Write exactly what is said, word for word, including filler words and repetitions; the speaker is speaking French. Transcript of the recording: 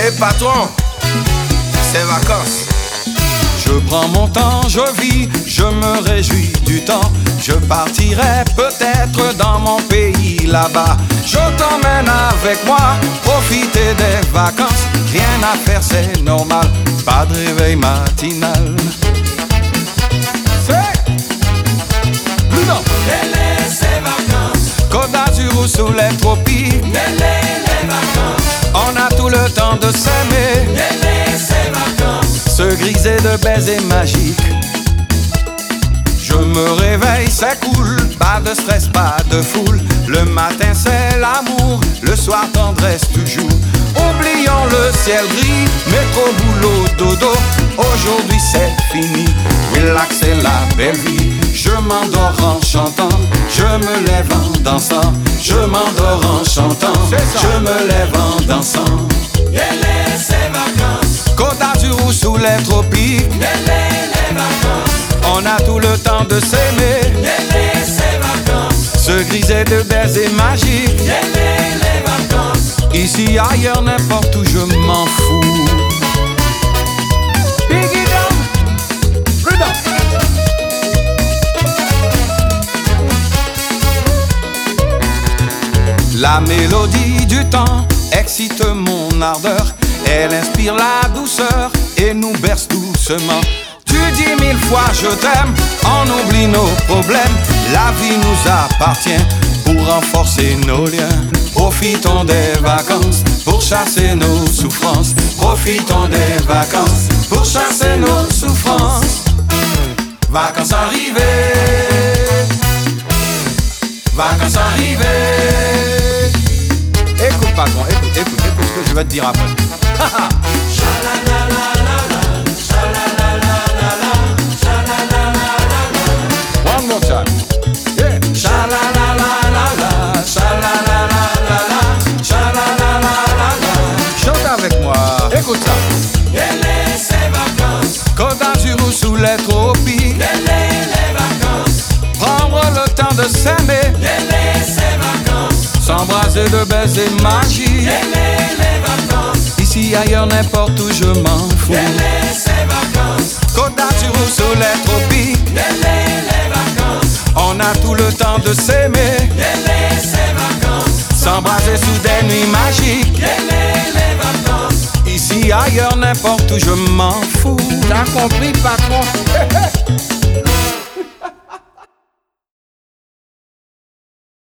Hé patron, c'est vacances. Je prends mon temps, je vis, je me réjouis du temps. Je partirai peut-être dans mon pays là-bas. Je t'emmène avec moi, profiter des vacances. Rien à faire, c'est normal, pas de réveil matinal. C'est Bruno. Les, ces vacances. Côte d'Azur ou sous les tropiques. Les, les vacances. On a tout le temps de s'aimer. Les, ces vacances. Se griser de baisers magiques. Je me réveille, c'est cool. Pas de stress, pas de foule. Le matin c'est l'amour, le soir tendresse toujours. Oublions le ciel gris, métro, boulot, dodo. Aujourd'hui c'est fini, relax c'est la belle vie. Je m'endors en chantant, je me lève en dansant. Je m'endors en chantant, je me lève en dansant. Les, ces vacances. Côte d'Azur ou sous les tropiques. Les, les vacances. On a tout le temps de s'aimer. Les, ces vacances. Se griser de baisers magiques. Les, les vacances. Ici, ailleurs, n'importe où, je m'en fous. Biggie down, Rudolph. La mélodie du temps excite mon ardeur. Elle inspire la douceur et nous berce doucement. Tu dis mille fois je t'aime, on oublie nos problèmes. La vie nous appartient pour renforcer nos liens. Profitons des vacances pour chasser nos souffrances. Profitons des vacances pour chasser nos souffrances. Vacances arrivées, vacances arrivées. Écoute patron, écoute, écoute, écoute ce que je vais te dire après. One more time. Yeah. Chante avec moi. Écoute ça. Les, ces vacances. Côte d'Azur ou sous les tropiques. Les, les vacances. Prendre le temps de s'aimer. Les, ces vacances. S'embraser de baisers magiques. Les, les vacances. Ici, ailleurs, n'importe où, je m'en fous. Les, ces vacances. Côte d'Azur ou sous les tropiques. Les, les vacances. On a tout le temps de s'aimer. Les, ces vacances. S'embraser sous des nuits magiques. Les, les vacances. Ici, ailleurs, n'importe où, je m'en fous. T'as compris patron?